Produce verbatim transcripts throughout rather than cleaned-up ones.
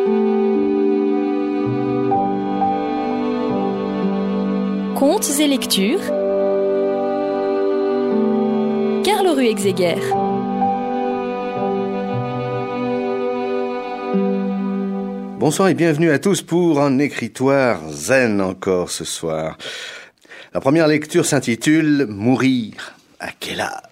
Contes et lectures. Carl Ruegzeger. Bonsoir et bienvenue à tous pour un écritoire zen encore ce soir. La première lecture s'intitule « Mourir, à quel âge ?»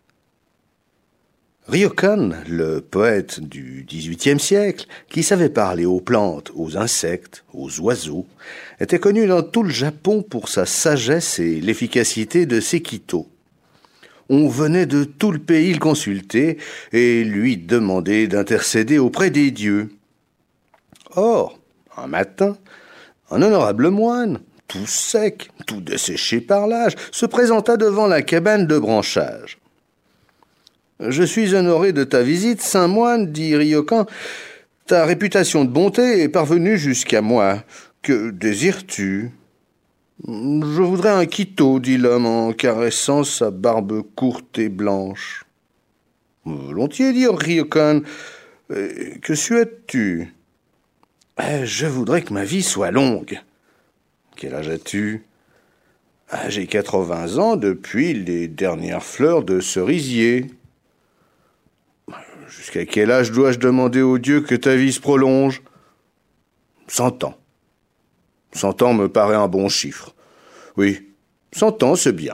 Ryokan, le poète du dix-huitième siècle, qui savait parler aux plantes, aux insectes, aux oiseaux, était connu dans tout le Japon pour sa sagesse et l'efficacité de ses kitô. On venait de tout le pays le consulter et lui demander d'intercéder auprès des dieux. Or, un matin, un honorable moine, tout sec, tout desséché par l'âge, se présenta devant la cabane de branchage. « Je suis honoré de ta visite, saint moine, dit Ryokan. Ta réputation de bonté est parvenue jusqu'à moi. Que désires-tu » ? « Je voudrais un kitô, dit l'homme en caressant sa barbe courte et blanche. « Volontiers, dit Ryokan. Que souhaites-tu » ? « Je voudrais que ma vie soit longue. »« Quel âge as-tu » ? « J'ai quatre-vingts ans depuis les dernières fleurs de cerisier. »« Jusqu'à quel âge dois-je demander au Dieu que ta vie se prolonge ?»« Cent ans. Cent ans me paraît un bon chiffre. Oui, cent ans, c'est bien. »«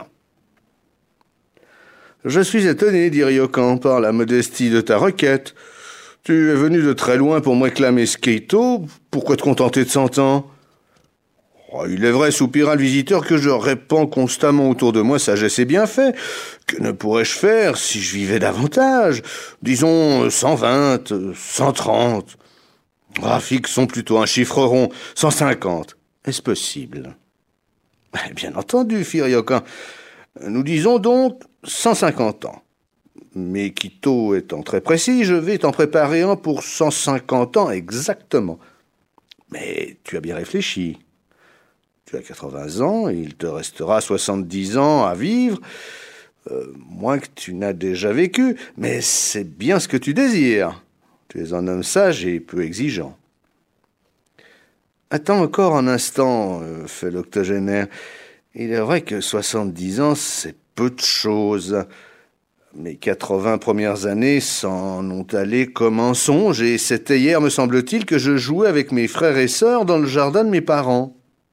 Je suis étonné, dit Ryokan, par la modestie de ta requête. Tu es venu de très loin pour me réclamer ce kitô. Pourquoi te contenter de cent ans ? Oh, il est vrai, soupira le visiteur, que je répands constamment autour de moi sagesse et bienfait. Que ne pourrais-je faire si je vivais davantage ? Disons cent vingt, cent trente. Ah, fixons plutôt un chiffre rond, cent cinquante. Est-ce possible ? Bien entendu, fit Ryokan. Nous disons donc cent cinquante ans. Mais kitô étant très précis, je vais t'en préparer un pour cent cinquante ans exactement. Mais tu as bien réfléchi. Tu as quatre-vingts ans, et il te restera soixante-dix ans à vivre, euh, moins que tu n'as déjà vécu, mais c'est bien ce que tu désires. Tu es un homme sage et peu exigeant. Attends encore un instant, euh, fait l'octogénaire. Il est vrai que soixante-dix ans, c'est peu de choses. Mes quatre-vingts premières années s'en ont allé comme un songe, et c'était hier, me semble-t-il, que je jouais avec mes frères et sœurs dans le jardin de mes parents.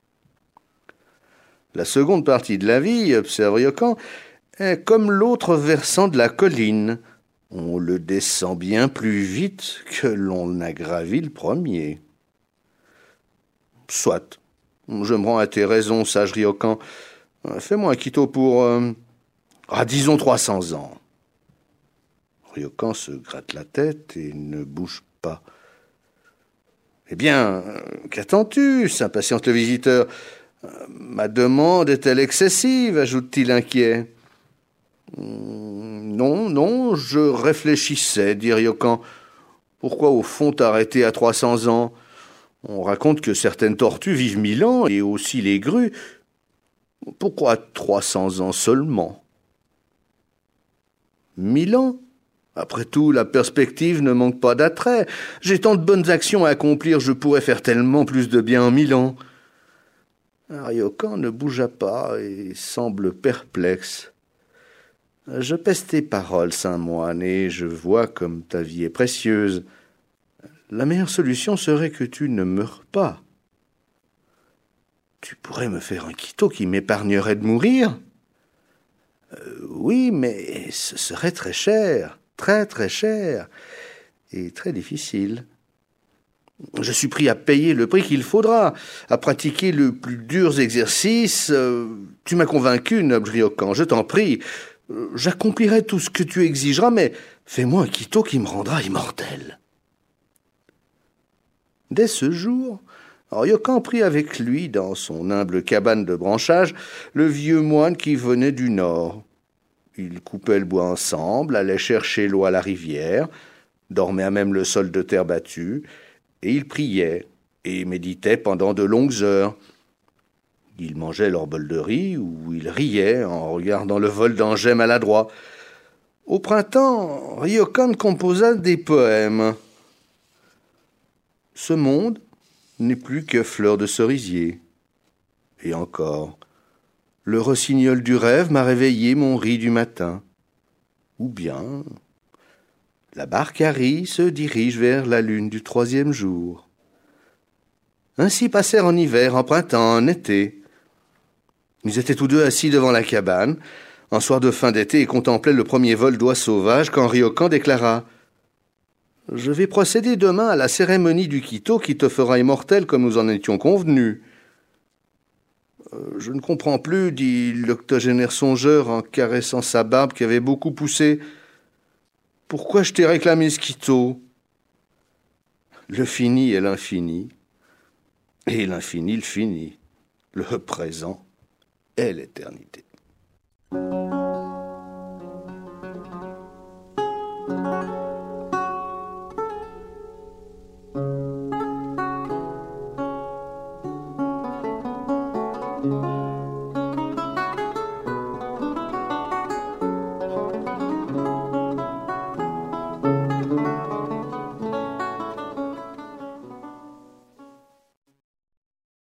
La seconde partie de la vie, observe Ryokan, est comme l'autre versant de la colline. On le descend bien plus vite que l'on n'a gravi le premier. Soit. Je me rends à tes raisons, sage Ryokan. Fais-moi un kitô pour, euh, ah, disons trois cents ans. Ryokan se gratte la tête et ne bouge pas. Eh bien, qu'attends-tu, s'impatiente le visiteur. Ma demande est-elle excessive, ajoute-t-il inquiet. Non, non, je réfléchissais, dit Ryokan. Pourquoi au fond t'arrêter à trois cents ans ? On raconte que certaines tortues vivent mille ans, et aussi les grues. Pourquoi trois cents ans seulement ? Mille ans ? Après tout, la perspective ne manque pas d'attrait. J'ai tant de bonnes actions à accomplir, je pourrais faire tellement plus de bien en mille ans. Ryokan ne bougea pas et semble perplexe. « Je pèse tes paroles, saint moine, et je vois comme ta vie est précieuse. La meilleure solution serait que tu ne meures pas. Tu pourrais me faire un kitô qui m'épargnerait de mourir ? euh, Oui, mais ce serait très cher, très très cher, et très difficile. Je suis prêt à payer le prix qu'il faudra, à pratiquer le plus durs exercices. Euh, tu m'as convaincu, noble Ryokan, je t'en prie. Euh, j'accomplirai tout ce que tu exigeras, mais fais-moi un kitô qui me rendra immortel. » Dès ce jour, Ryokan prit avec lui, dans son humble cabane de branchage, le vieux moine qui venait du nord. Ils coupaient le bois ensemble, allaient chercher l'eau à la rivière, dormaient à même le sol de terre battue, et ils priaient et méditaient pendant de longues heures. Ils mangeaient leur bol de riz ou ils riaient en regardant le vol d'engrais maladroits. Au printemps, Ryokan composa des poèmes. Ce monde n'est plus que fleur de cerisier. Et encore, le rossignol du rêve m'a réveillé mon riz du matin. Ou bien, la barque à riz se dirige vers la lune du troisième jour. Ainsi passèrent en hiver, en printemps, en été. Ils étaient tous deux assis devant la cabane, un soir de fin d'été, et contemplaient le premier vol d'oies sauvages quand Ryokan déclara « Je vais procéder demain à la cérémonie du Kito qui te fera immortel comme nous en étions convenus. Euh, »« Je ne comprends plus, dit l'octogénaire songeur en caressant sa barbe qui avait beaucoup poussé. Pourquoi je t'ai réclamé ce Kito ? Le fini est l'infini, et l'infini le fini, le présent est l'éternité. » Thank you.